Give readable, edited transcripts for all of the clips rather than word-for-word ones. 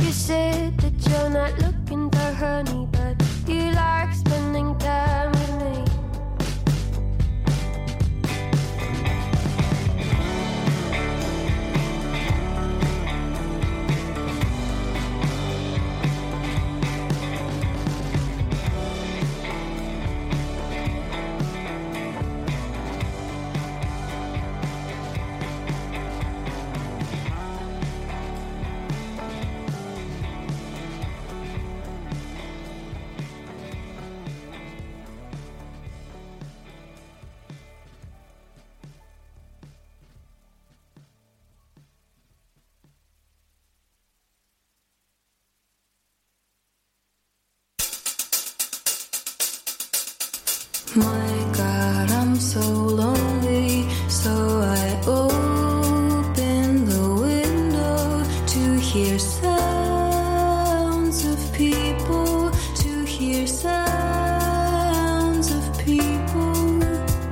You said that you're not looking for honey, but you like spending time with me. My God, I'm so lonely, so I open the window to hear sounds of people, to hear sounds of people.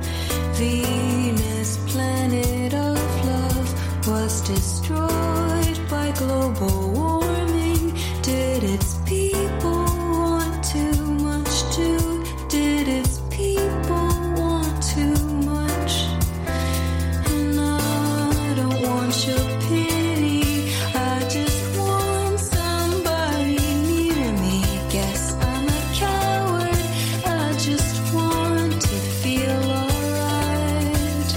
Venus, planet of love, was destroyed by global warming. Did its people want too much too? Did its people want too much? And I don't want your pity, I just want somebody near me. Guess I'm a coward, I just want to feel alright.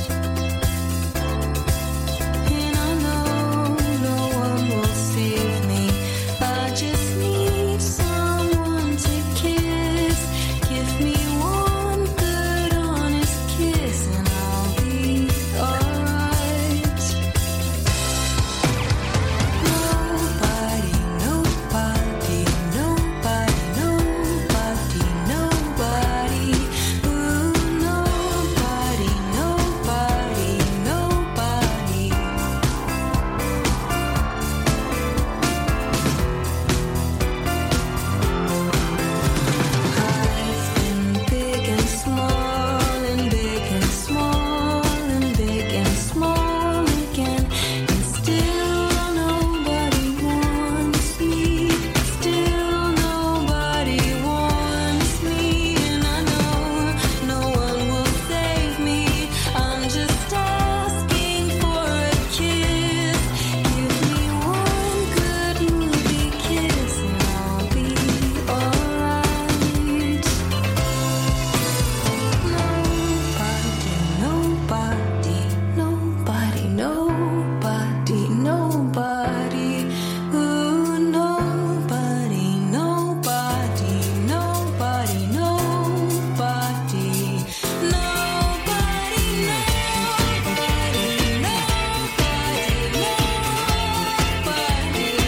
And I know no one will save me, I just need someone to kiss. Give me one good honest kiss and I'll be alright. Nobody, nobody, nobody, nobody, nobody. Ooh, nobody, nobody, nobody. I've been big and small and big and small and big and small again, and still nobody wants me. Still nobody wants me, and I know no one will save me. I'm just asking for a kiss. Give me one good movie kiss and I'll be alright. Nobody, nobody, nobody, nobody. Ooh, nobody, nobody, nobody, nobody. Nobody, nobody, nobody,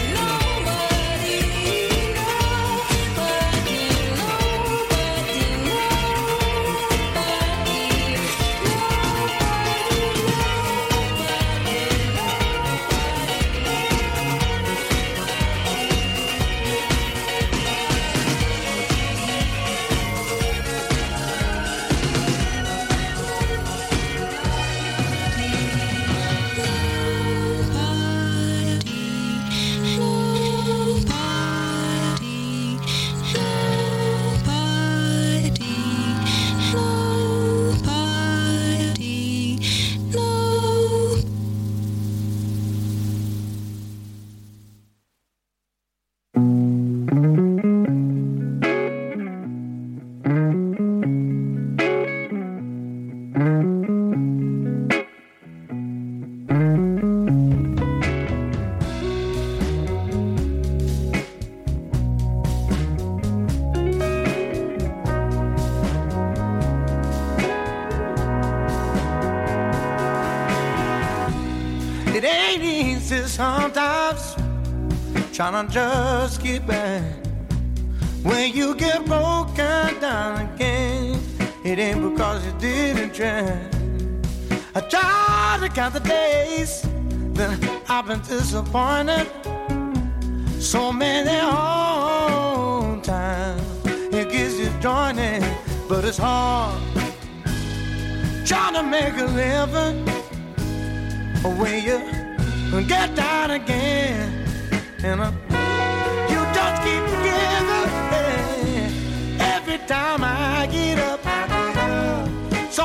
It ain't easy sometimes trying to just get back. When you get broken down again, it ain't because you didn't try. I try to count the days that I've been disappointed. So many hard times it gets disjointed, but it's hard trying to make a living when you get down again. And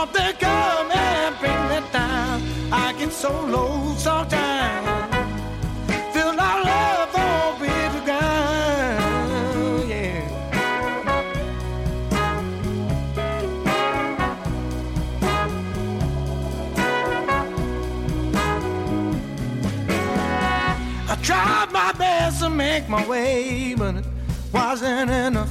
Something come and bring me down. I get so low sometimes. Feel like love won't be the ground, yeah. I tried my best to make my way, but it wasn't enough.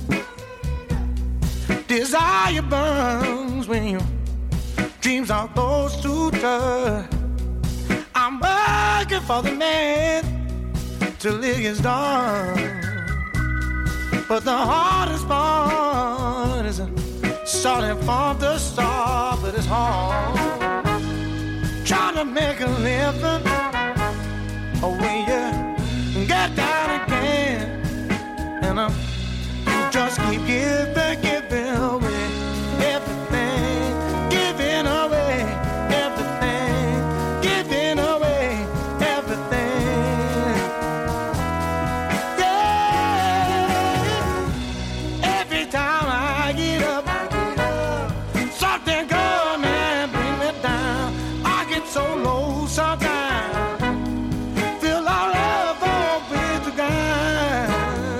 Desire burns when your dreams are close to touch. I'm working for the man till it gets dark. But the hardest part is starting from the start. But it's hard trying to make a living when you get down again. And you just keep giving away everything, giving away everything, giving away everything. Yeah. Every time I get up, something come and bring me down. I get so low sometimes. Feel like love won't be the ground.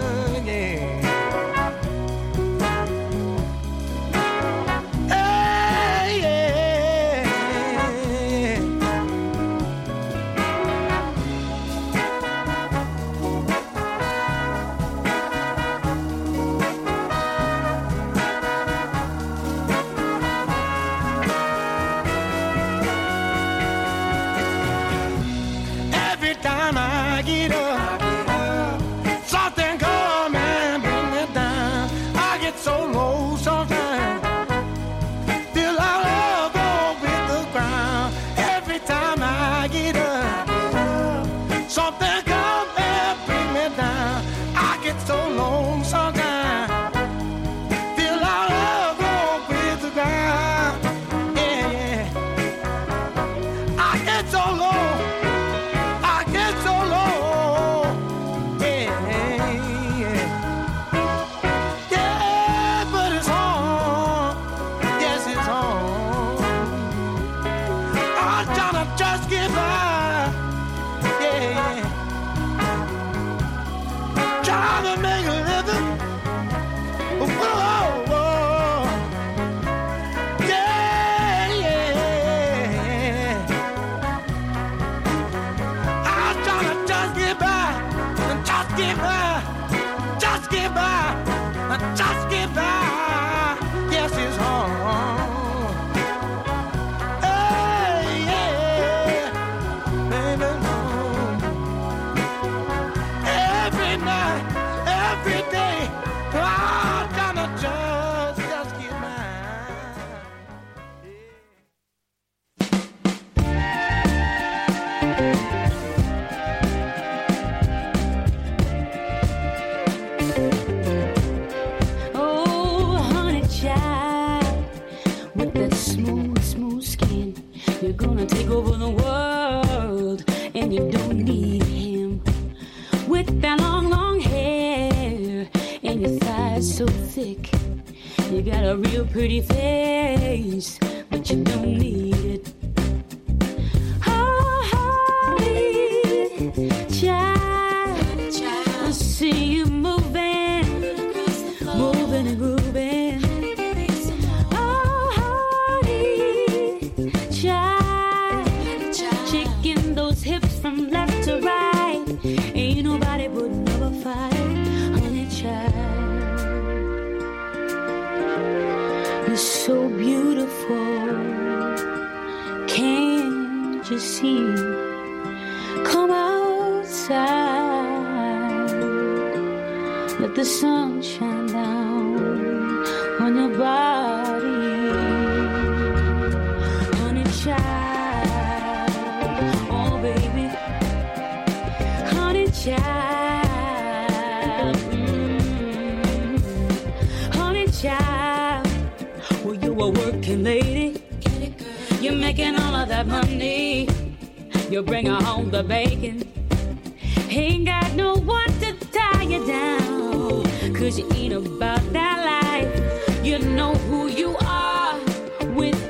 You got a real pretty face, but you don't need it. Oh, honey, child, I see you moving, moving and grooving. Oh, honey, child, shaking those hips from left to right. Ain't nobody would never fight, honey, child. So beautiful, can't you see? Come outside, let the sun shine down on your body, honey child. Oh baby, honey child, honey child. Well, you a working lady, you're making all of that money, you bring her home the bacon, ain't got no one to tie you down, 'cause you ain't about that life, you know who you are with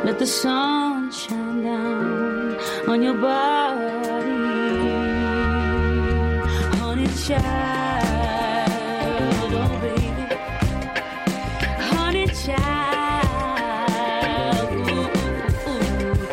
Let the sun shine down on your body, honey child, oh baby, honey child, ooh, ooh, ooh.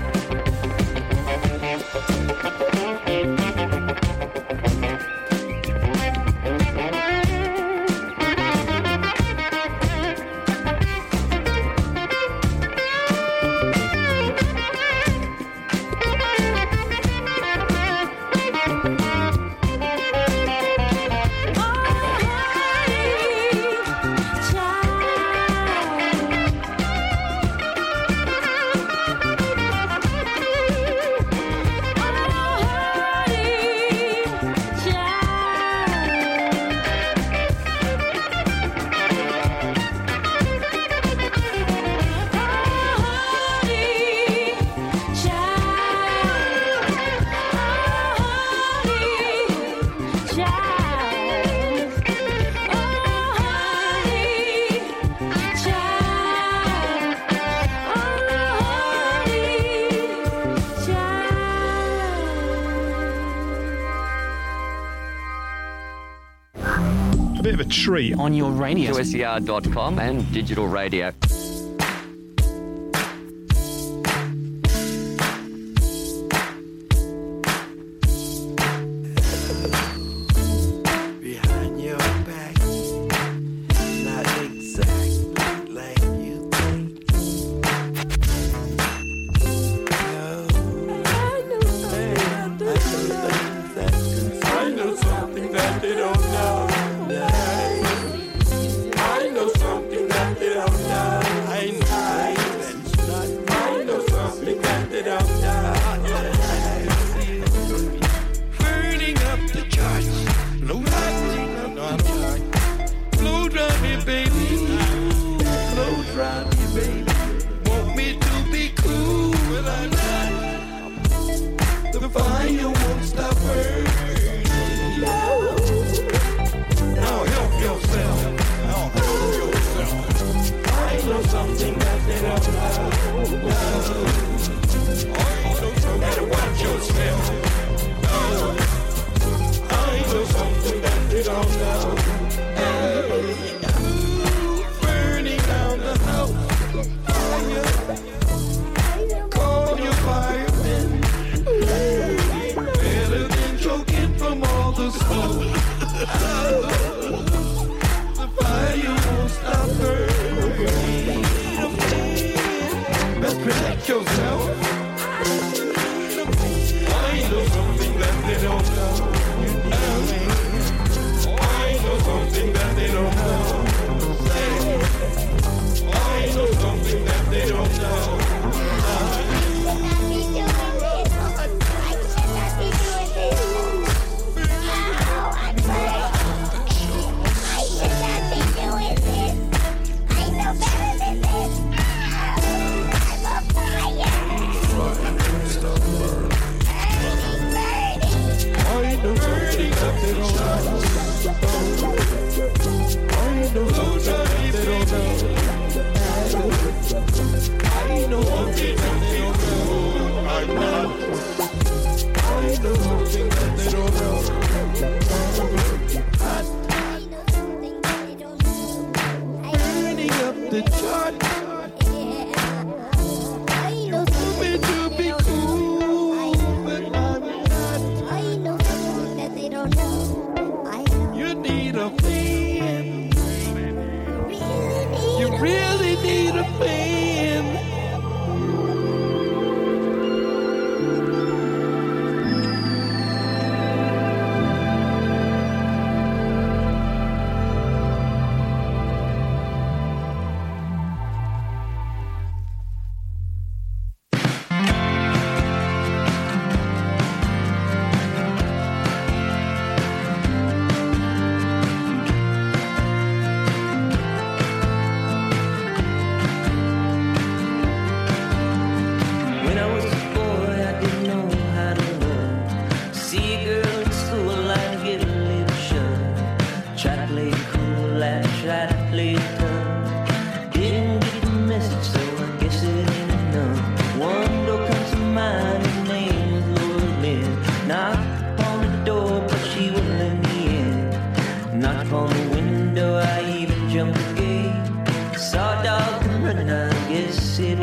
Bit of a treat on your radio. USER.com and digital radio. Behind your back, not exactly like you think. No, I know something that they don't know. I know something that they don't know. I know something that they don't know. Burning up the charts, lighting up the charts. Blow dry me, baby. Blow dry me, baby. Want me to be cool, but I'm not. The fire won't stop burning. Now help yourself. I know something that they don't know. Better watch yourself. I know something that they don't know. Burning down the house. Call your firemen. Better than choking from all the smoke. The fire won't stop burning. Best protect yourself. I know something that they don't know. I know something that they don't know. I know something that they don't know.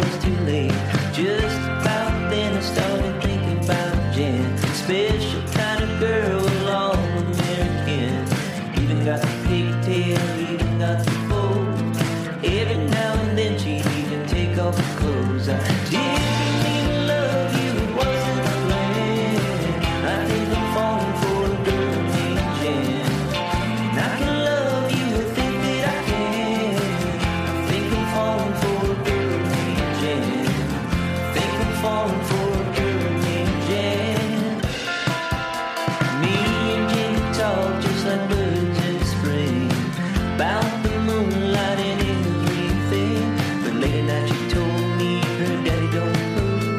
was too late. Just about then I started thinking about Jen. Special kind of girl, all American. Even got the pigtail, even got the bow. Every now and then she'd even take off her clothes. I didn't even love you, it wasn't a plan. I think I'm falling for a girl named Jen. And I can love you, I think that I can. I think I'm falling for a girl named Jen. I think I'm falling for a girl named Jen. Me and Jen talk just like birds in the spring, about the moonlight and everything. But late at night she told me her daddy don't approve.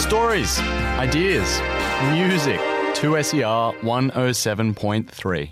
Stories, ideas, music. 2SER 107.3.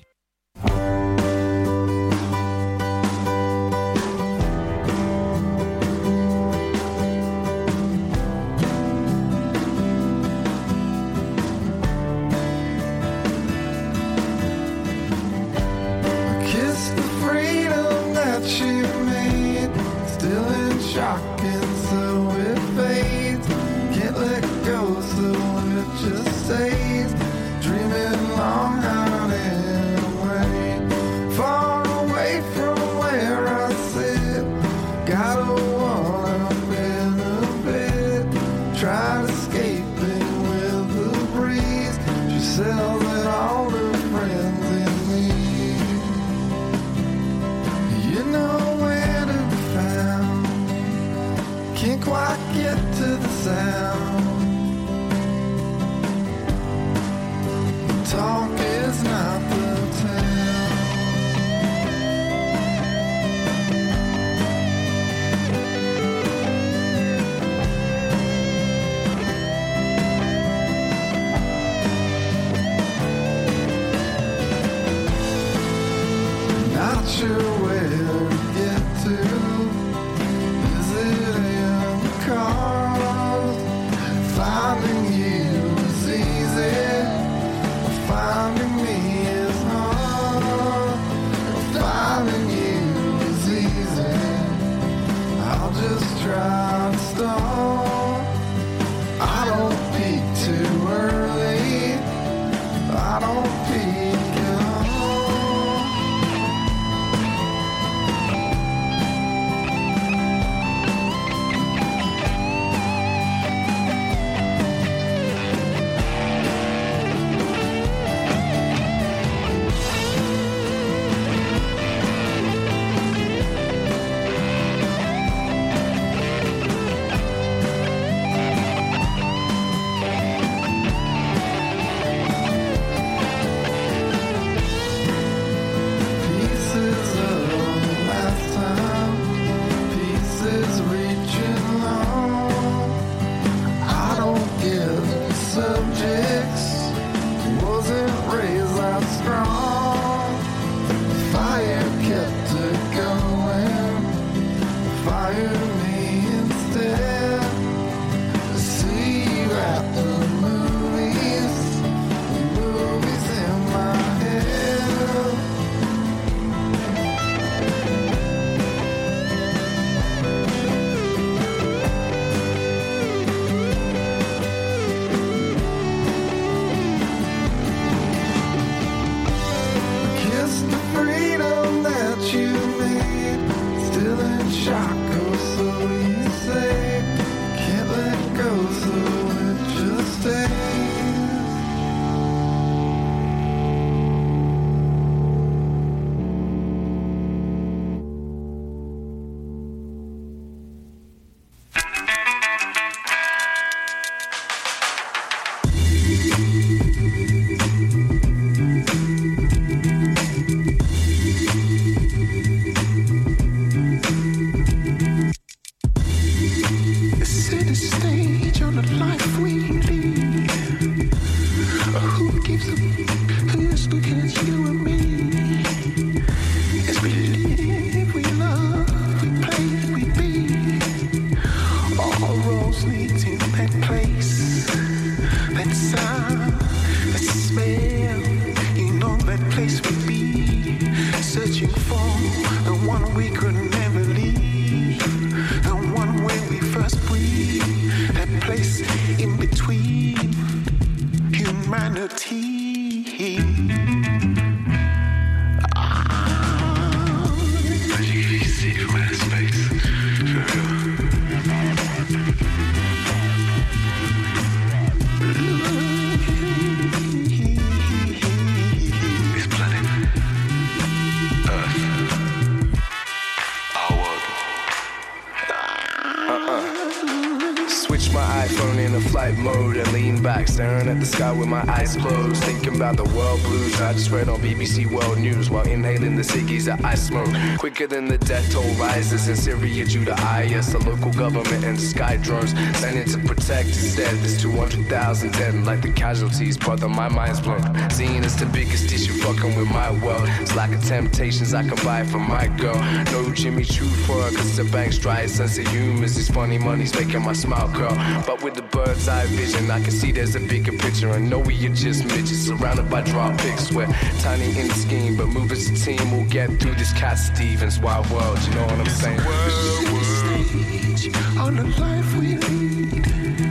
flight mode and lean back, staring at the sky with my eyes closed, thinking about the world blues I just read on BBC World News while inhaling the ciggies that I smoke. Quicker than the death toll rises in Syria due to IS, the local government and sky drones sending to protect. Instead, there's 200,000 dead like the casualties, brother, my mind's blown. Seeing as the biggest issue fucking with my world. It's like a temptations I can buy for my girl. No Jimmy Choo for her, cause the bank's dry sense of humor. This funny money's making my smile curl. But with the bird's eye vision, I can see there's a bigger picture. And know we are just midgets surrounded by drop picks. We're tiny in the scheme, but move as a team. We'll get through this Cat Stevens wild world. You know what I'm saying? Stage on the life we lead.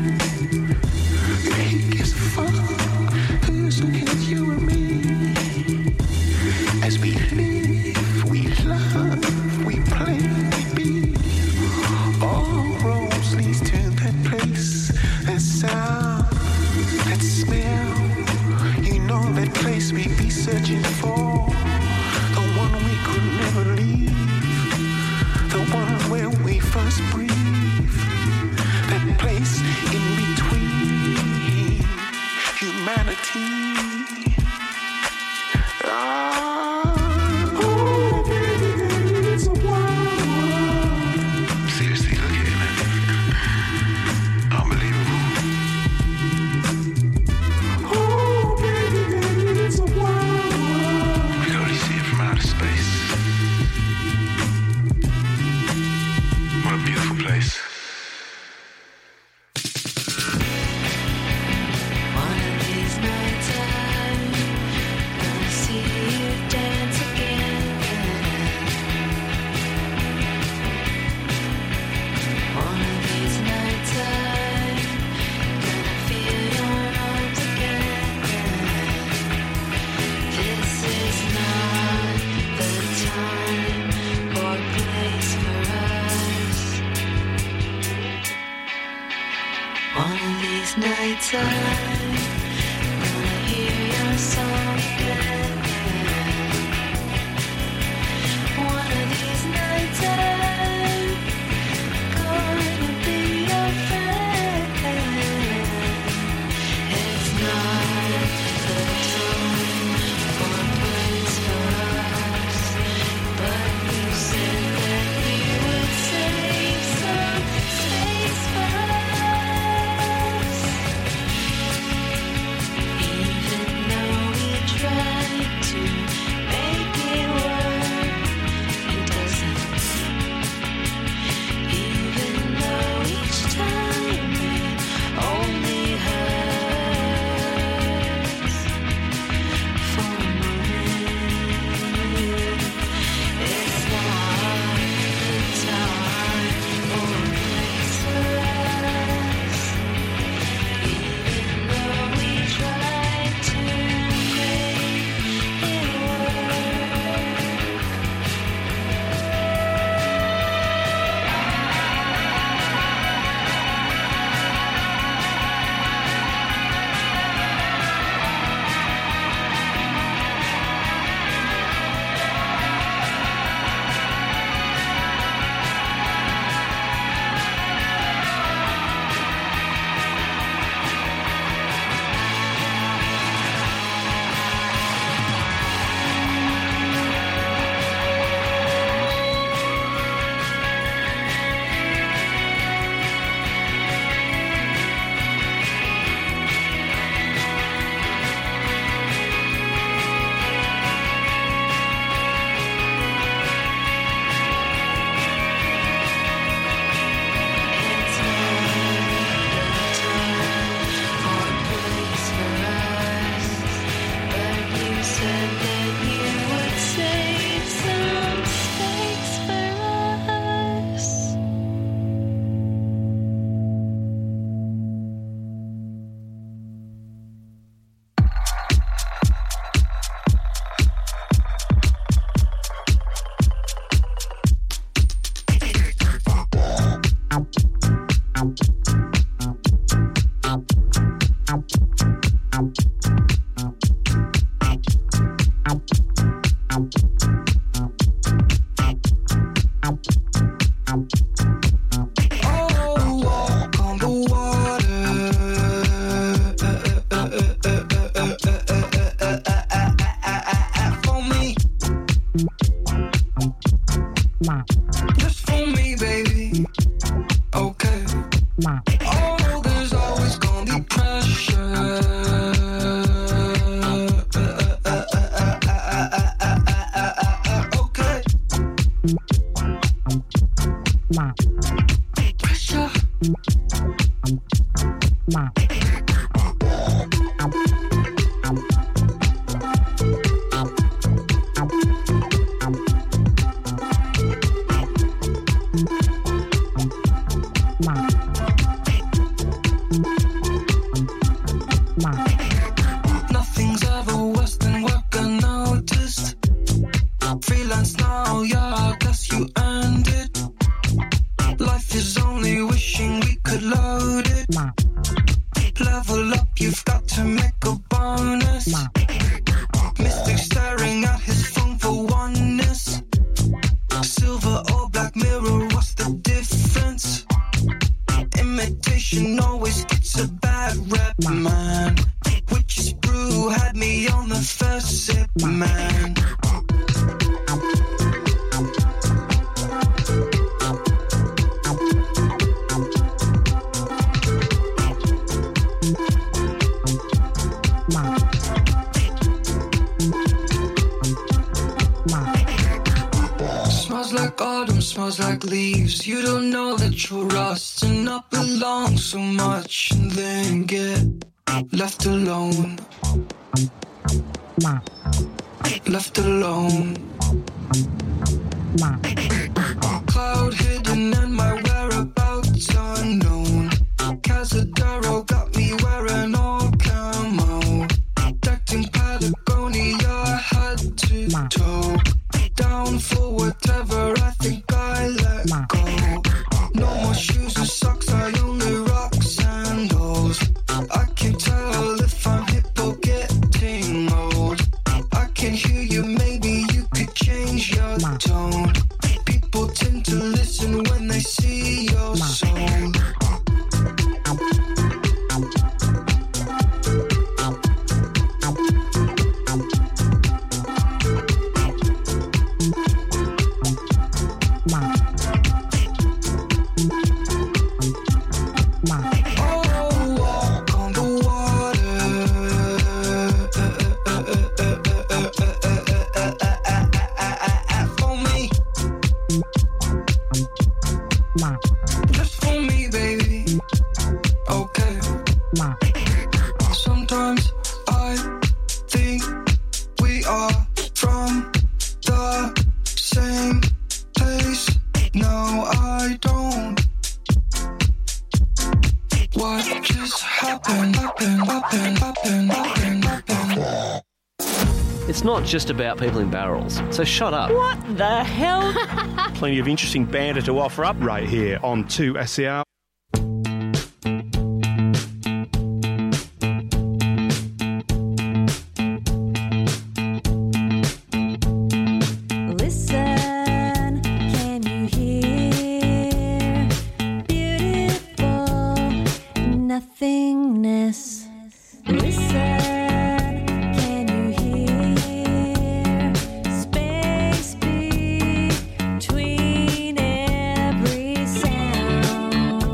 Big as fuck. Who's looking at you and me? As we live, we love, we play, we be. All roads lead to that place, that sound, that smell. You know that place we be searching for. The one we could never leave. The one where we first breathe. That place in between humanity. Oh, baby, it's a wild world. Seriously, look at it, man. Unbelievable. Oh, baby, it's a wild world. We can only see it from outer space. What a beautiful place. Nights I'm gonna hear your song again. One of these nights I'm gonna be your friend. It's not the time or place for us, but you said that you would save some space for us. Oh, walk on the water. Just for me, baby. Okay. Oh, there's always gonna be pressure. Okay. Pressure. Nothing's ever worse than work, I noticed. Freelance now, yeah, I guess you earned it. Life is only wishing we could load it. Level up, you've got to make a bonus. Mystic staring at his phone for oneness. Silver or black mirror, what's the difference? Imitation always gets a bad rep, man. Witch's brew had me on the first sip, man. Smells like autumn, smells like leaves. You don't know that you're rusting up along so much and then get left alone. Left alone. Cloud hidden and my whereabouts unknown. Casadero got me wearing all camo. Decked in Patagonia, head to toe. Down for whatever, I think I let go. No more shoes and socks, I only rock sandals. I can tell if I'm hip or getting old. I can hear you, maybe you could change your tone. People tend to listen when they see your soul. Sometimes I think we are from the same place. No, I don't. What just happened? It's not just about people in barrels, so shut up. What the hell? Plenty of interesting banter to offer up right here on 2SER. Listen, can you hear beautiful nothingness? Listen, can you hear space between every sound?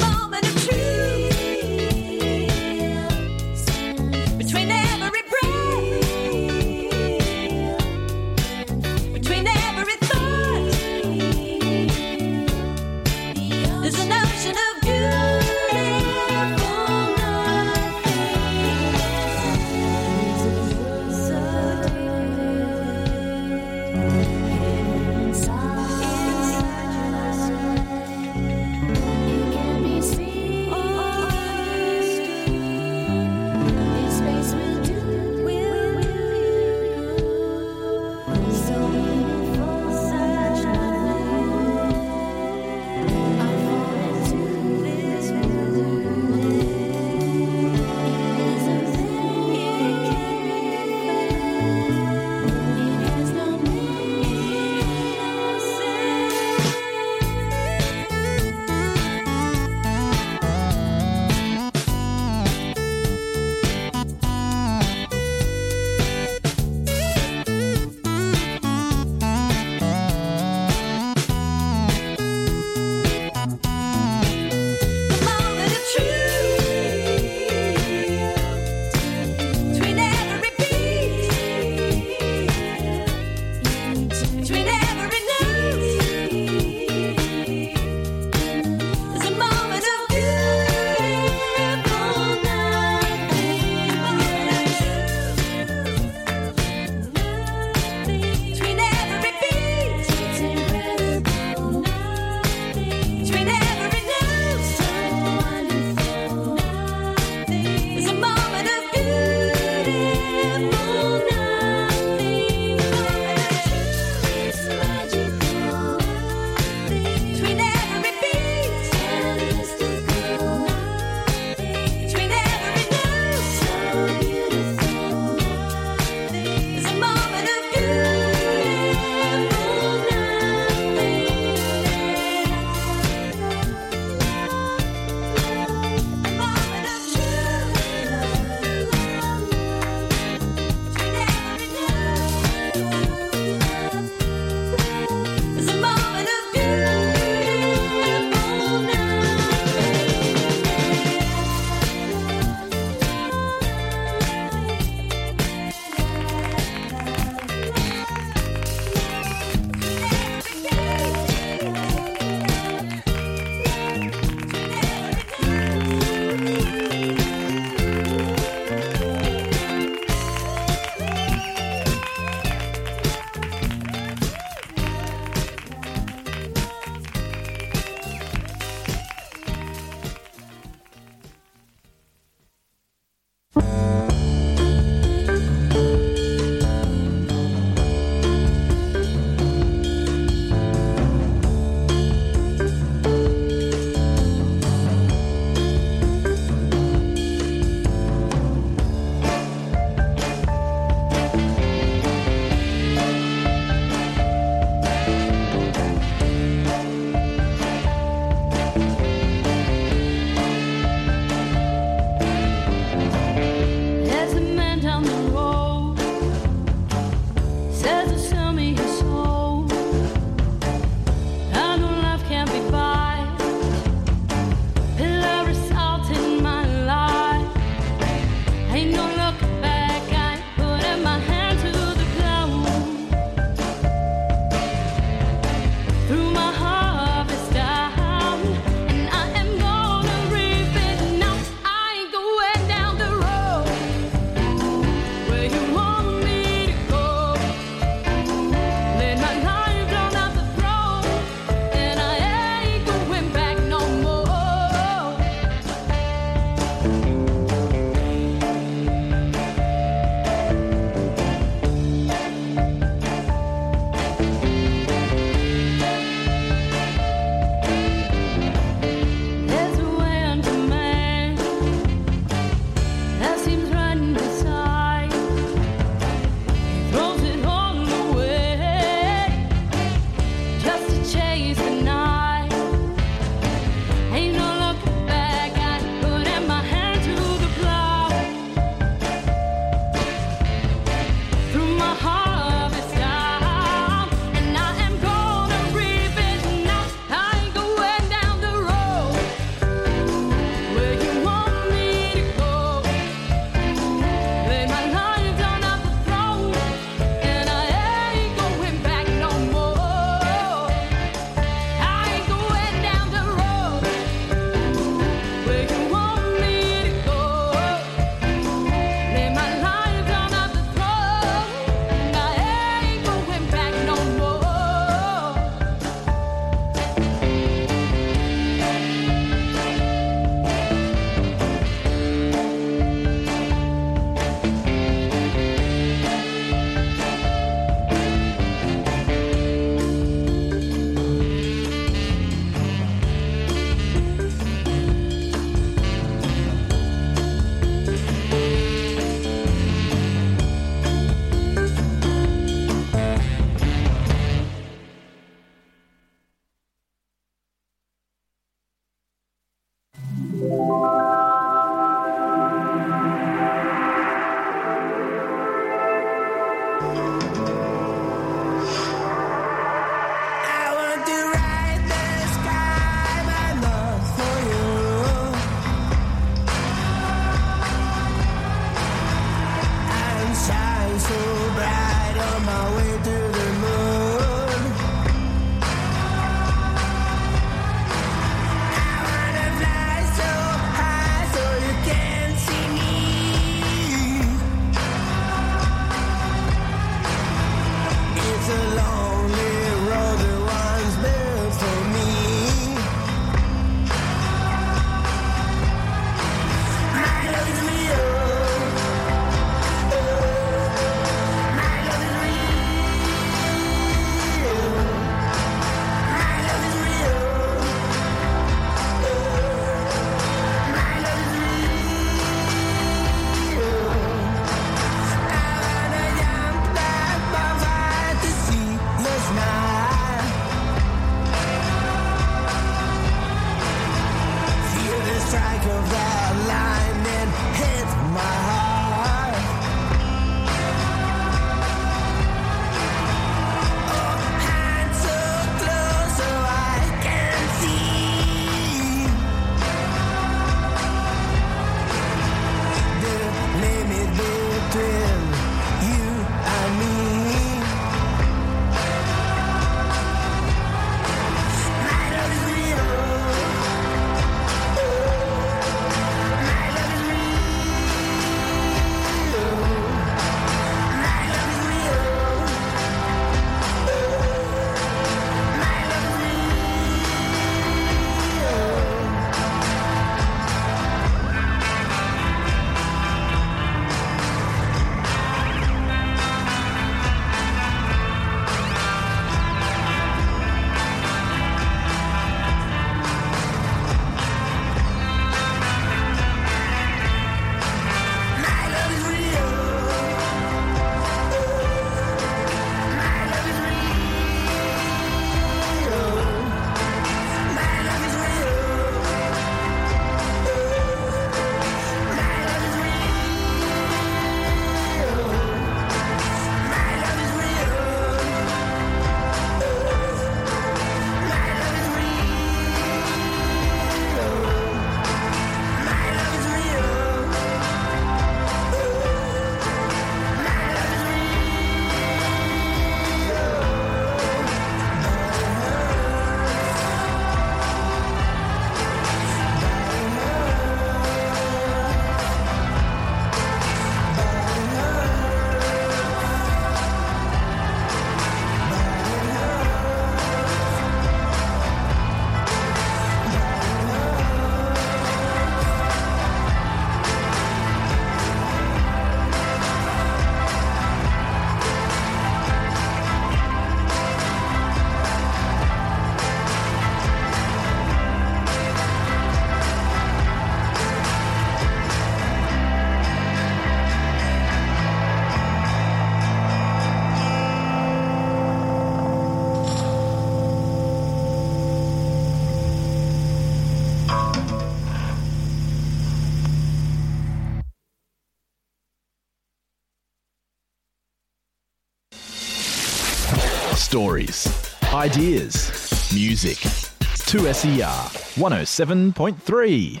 Stories, ideas, music. 2SER 107.3.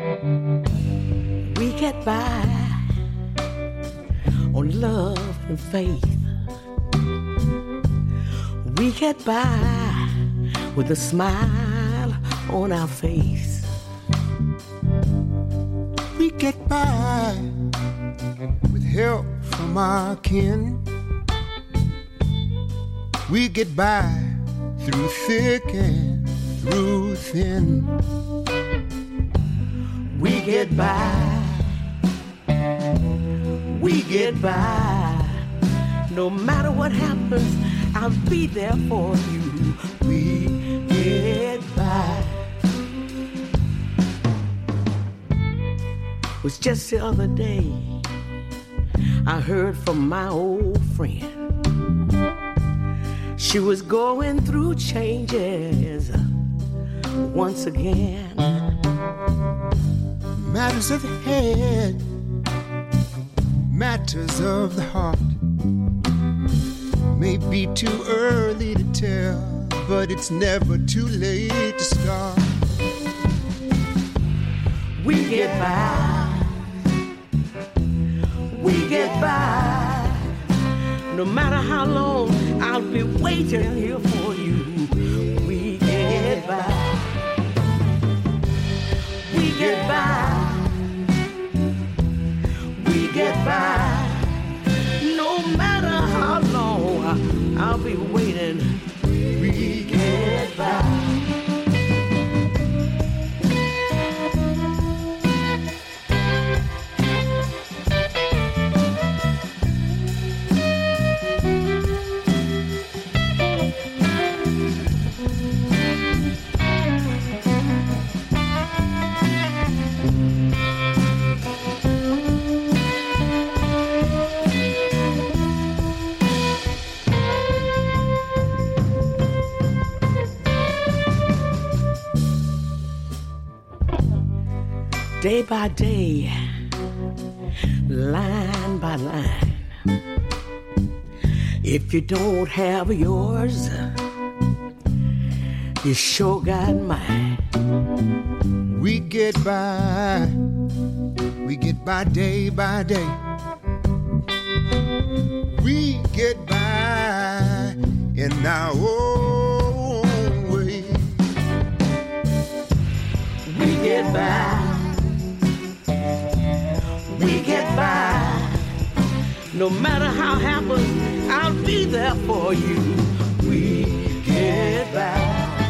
We get by on love and faith. We get by with a smile on our face. We get by with help from our kin. We get by through thick and through thin. We get by. We get by. No matter what happens, I'll be there for you. We get by. It was just the other day I heard from my old friend. She was going through changes once again. Matters of the head, matters of the heart. May be too early to tell, but it's never too late to start. We get by. We get by. No matter how long, I'll be waiting here for you. We get by. We get by. We get by. No matter how long, I'll be waiting. We get by. Day by day, line by line. If you don't have yours, you sure got mine. We get by day by day. We get by in our own way. We get by. We get by. No matter how it happens, I'll be there for you. We get by.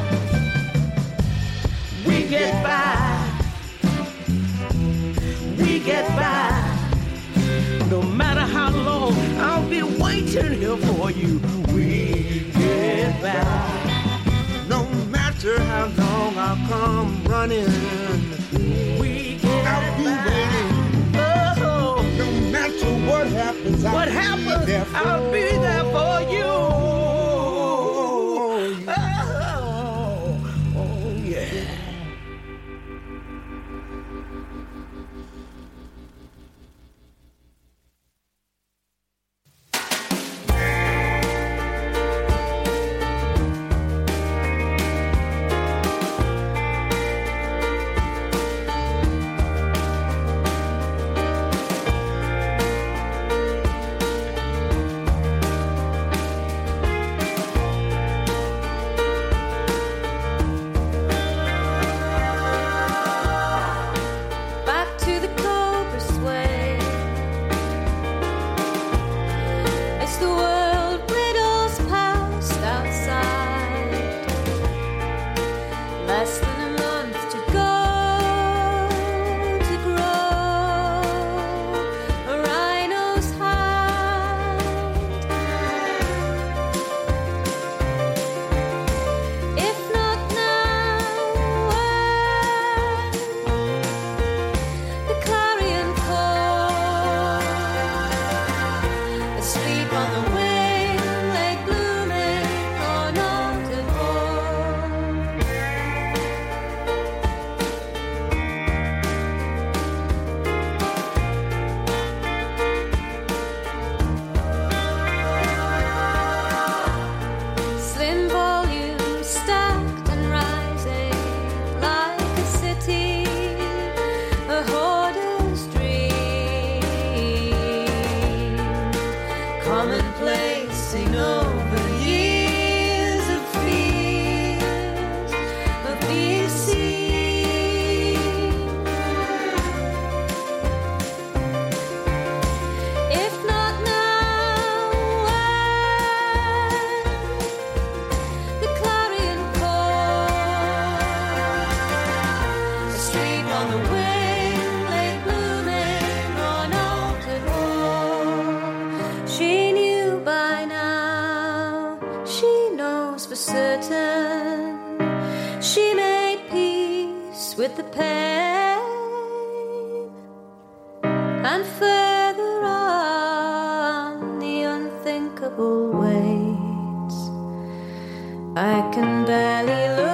We get by. We get by. No matter how long, I'll be waiting here for you. We get by. No matter how long I'll come running, I'll be waiting. No matter what happens, I'll be there for you. Oh, yeah. commonplacing over years of fears of being seen. If not now, when the clarion calls, a stream on the wing lay blooming on Orchard Hall. She knew by now, she knows for certain, she made peace with the pain, and further on the unthinkable waits. I can barely look